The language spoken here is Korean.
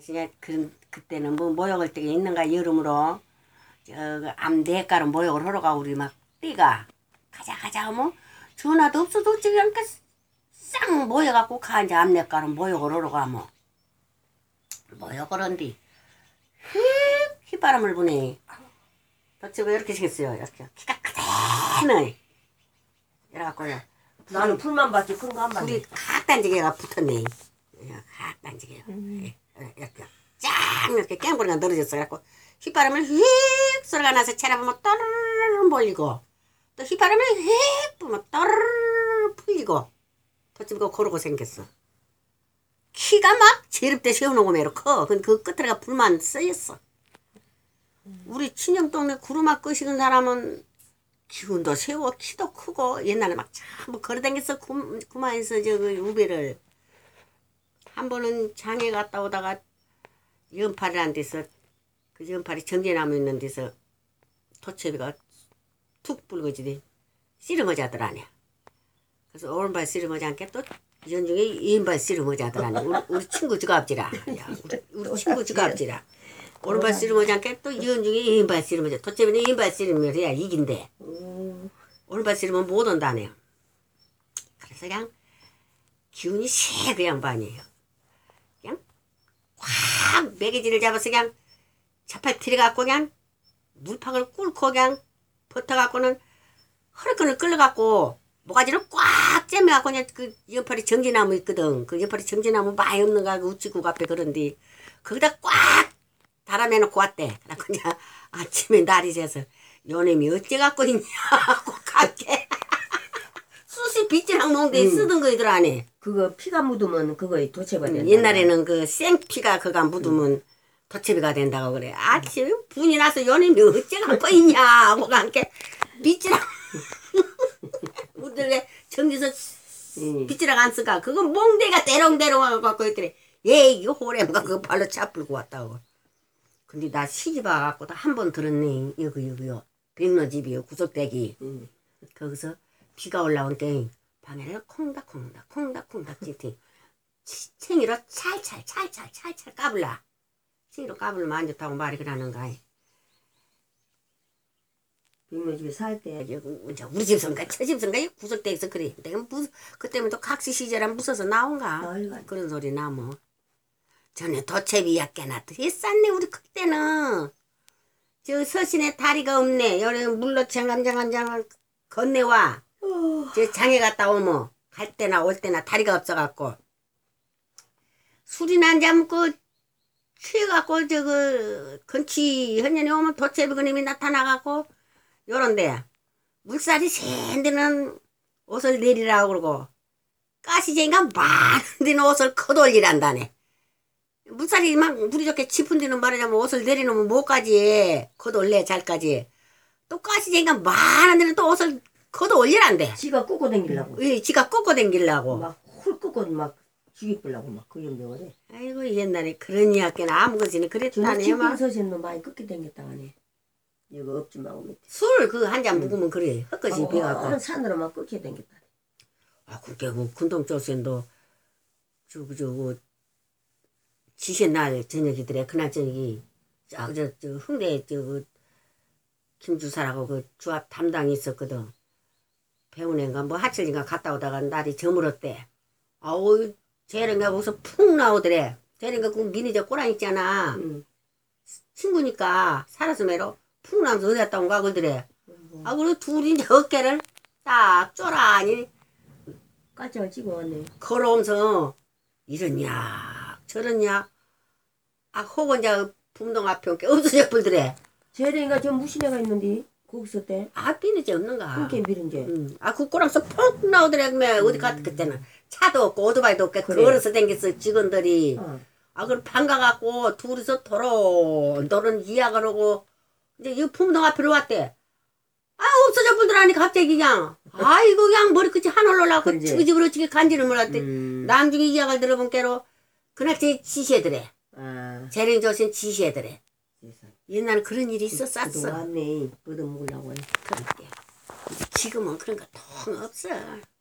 그때는 뭐 모욕을 때가 있는가 여름으로 암 대가로 모욕을 하러 가 우리 막 띠가 가자 하면 전화도 없어도 그냥 싹 모여갖고 가 이제 암내가로 모욕을 하러 가면 모욕을 한디 휘바람을 부네. 도대체 왜 이렇게 생겼어요? 이렇게 키가 크대네. 이래갖고 나는 풀만 봤지 큰 거 안 봤네. 불이 각 단지개가 붙었네. 각 단지개가 이렇게 쫙 이렇게 깽불이가 늘어졌어. 그래갖고 휘바람을 휙 소리가 나서 쳐다보면 떠르르 몰리고 또 휘바람을 휙 불면 떠르르 풀리고 도대체 그러고 생겼어. 키가 막 제릅대 세우는 거매로 커. 근데 그 끝에가 불만 쓰였어. 우리 친정 동네 구루마 끄시는 사람은 기운도 세워 키도 크고 옛날에 막 전부 걸어다녔어. 구마에서 저그 우배를 한 번은 장에 갔다 오다가 연팔이라는 데서 그 연팔이 정제나무 있는 데서 도채비가 툭 불거지대 씨름어자더라네. 그래서 오른발 씨름어자니까 또 연중에 왼발 씨름어자더라네. 우리 친구 주갑지라. 우리 친구 주갑지라. 오른발 씨름어자니까 또 연중에 왼발 씨름어자. 도채비는 왼발 씨름을 해야 이긴대. 오른발 씨름은 못 온다네요. 그래서 그냥 기운이 세 그 양반이에요. 그냥 확 매개지를 잡아서 그냥 자팔 들여갖고 그냥 물팍을 꿇고 그냥 버텨갖고는 허리끈을 끌려갖고 모가지를 꽉 째매갖고 그냥 그 옆팔이 정지나무 있거든. 그 옆팔이 정지나무 많이 없는가 그 우치국 앞에 그런데 거기다 꽉 달아매놓고 왔대. 그래갖고 그냥 아침에 날이 새서 요놈이 어째갖고 있냐 하고 갈게. 수시 빗질랑 농대에 쓰던 거이들 안에. 그거 피가 묻으면 그거에 도체가 된다. 옛날에는 그 생피가 그가 묻으면 도체비가 된다고 그래. 아침에 분이 나서 요놈이 어째갖고 있냐 하고 갈게. 빗질랑 우리들 전기서 빗질랑 안 쓰가. 그거 몽대가 대롱대롱 갖고 있더래. 이거 호래가 그거 발로 차불고 왔다고. 근데 나 시집 와갖고 한 번 들었네. 여기요. 백로집이요. 구석대기. 거기서 비가 올라온 때 방에를 콩닥콩닥 찌티 챙이로 찰찰 까불라. 챙이로 까불면 안 좋다고 말이 그러는가. 백로집에 살 때 우리 집선가 처집선가 구석대기에서 그래. 내가 그때면 또 각시 시절은 무서워서 나온가. 그런 소리 나뭐. 전에 도채비 약게나 했었네. 우리 그때는 저 서신에 다리가 없네. 여기 물로 장감장을 건네와. 저 장에 갔다 오면 갈 때나 올 때나 다리가 없어갖고 술이나 한잔 그 취해갖고 저거 건치 헌년이 오면 도채비 그님이 나타나갖고 요런데 물살이 센 데는 옷을 내리라고 그러고 가시쟁이가 많은 데는 옷을 걷어올리란다네. 물살이 막 물이 좋게 짚은 데는 말하자면 옷을 내리놓으면 뭐까지 걷어올래 잘까지. 또 가시쟁이가 많은 데는 또 옷을 걷어올리란대. 지가 꽂고 댕기려고. 예, 지가 꽂고 댕기려고. 막 훌 꽂고 막 죽이려고 막 그 연병을 해. 아이고 옛날에 그런 이야기나 아무것이니 그랬다네. 저는 서신도 많이 꺾게 댕겼다 하네. 이거 업지 말고 밑에. 술 그 한 잔 묵으면 그래. 헛것이 비가고. 산으로 막 꺾게 댕겼다. 아 그게 그 군동조선도 저거 지신날 저녁이더래. 그날 저녁이 저 흥대 김주사라고 그 주합 담당이 있었거든. 배운애인가 뭐 하칠인가 갔다 오다가 날이 저물었대. 아우 쟤는가 거기서 푹 나오더래. 쟤는가 그 미니저 꼬랑 있잖아. 친구니까 살아서 매로 푹 나면서 어디 갔다 온가 그러더래. 아 그리고 둘이 이제 어깨를 딱 쪼라니 까치가 찍어왔네. 걸어오면서 이러냐 저러냐 아 혹은 이제 분동 앞에 온게 없어져 불더래. 쟤네가 저 무신애가 있는데 거기서 때. 아 비는지 없는가. 그게 비는지. 아 그 꼬랑서 푹 나오더래. 어디 갔다 그때는 차도 없고 오토바이도 없고 그래. 걸어서 댕겼어 직원들이. 아 그럼 반가갖고 둘이서 도론 이야기를 하고 이제 이 풍동 앞으로 왔대. 아 없어져 불더라니 갑자기 그냥. 아이고 그냥 머리끝이 하늘로 올라가고 집으로 지게 간지를 몰랐대. 남중에 이야기를 들어본 게로 그날 제 지시애더래. 재ling 조신 지시애더래. 옛날에 그런 일이 있었어. 그동안에 얻어먹으려고 해. 그럴게. 지금은 그런 거 통 없어.